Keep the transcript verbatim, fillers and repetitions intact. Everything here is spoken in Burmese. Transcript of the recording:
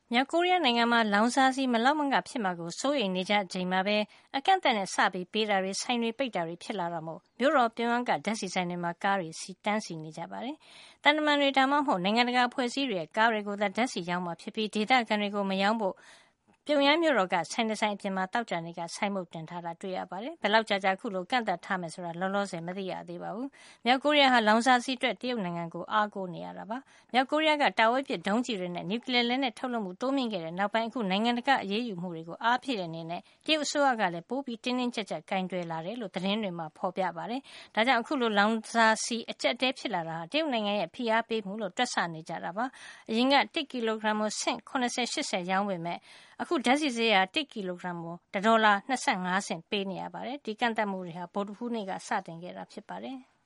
မြောက်ကိုရီးယားနိုင်ငံမှာလောင်စာဆီမလောက်မငဖြစ်မှာကိုစိုးရိမ်နေကြချိန်မှာပဲအကန့်အသတ်နဲ့စပြီးပေးတာတွေဆိုင်တွေပိတ်တာတွေဖြစ်လာတာမို့မြို့တော်ပြုံးကဓာတ်ဆီဆိုင်တွေမှာကားတွေစီတန်းစီနေကြပါတယ်။တန်တမန်တွေဒါမှမဟုတ်နိုင်ငံတကာအဖွဲ့အစည်းတွေရဲ့ကားတွေကိုသာဓာတ်ဆီရောင်းမှာဖြစ်ပြီးဒေသခံတွေကိုမရောင်းဖို့ပြုံယမ်းမြို့တော်ကဆိုင်တဆိုင်အပြင်မှာတောက်ကြနေကဆိုင်မုတ်တင်ထားတာတွေ့ရပါတယ်။ဘယ်လောက်ကြာကြာခုလိုကန့်သက်ထားမယ်ဆိုတာလောလောဆယ်မသိရသေးပါဘူး။မြောက်ကိုရီးယားဟာလောင်စာဆီအတွက်တရုတ်နိုင်ငံကိုအားကိုးနေရတာပါ။မြောက်ကိုရီးယားကတာဝဲပစ်ဒုံးကျည်တွေနဲ့နျူကလ িয়ার လက်နက်ထုတ်လုပ်မှုတိုးမြင့်ခဲ့တဲ့နောက်ပိုင်းအခုနိုင်ငံတကာအရေးယူမှုတွေကိုအားဖြည့်တဲ့အနေနဲ့တရုတ်အစိုးရကလည်းပိုပြီးတင်းတင်းကြပ်ကြပ်ကင်တွယ်လာတယ်လို့သတင်းတွေမှာဖော်ပြပါတယ်။ဒါကြောင့်အခုလိုလောင်စာဆီအကျပ်တဲဖြစ်လာတာဟာတရုတ်နိုင်ငံရဲ့ဖိအားပေးမှုလို့တွက်ဆနေကြတာပါ။အရင်ကတစ်ကီလိုဂရမ်ကိုဆင့်၇၀ ၈၀ရောင်းပေမဲ့အခုဓာတ်ဆီဈေးဟာတစ်ကီလိုဂရမ်ကိုတဒေါ်လာ၂၅ဆင့်ပေးနေရပါတယ်။ဒီကန့်သတ်မှုတွေဟာဗုဒ္ဓဟူးနေ့ကစတင်ခဲ့တာဖြစ်ပါတယ်။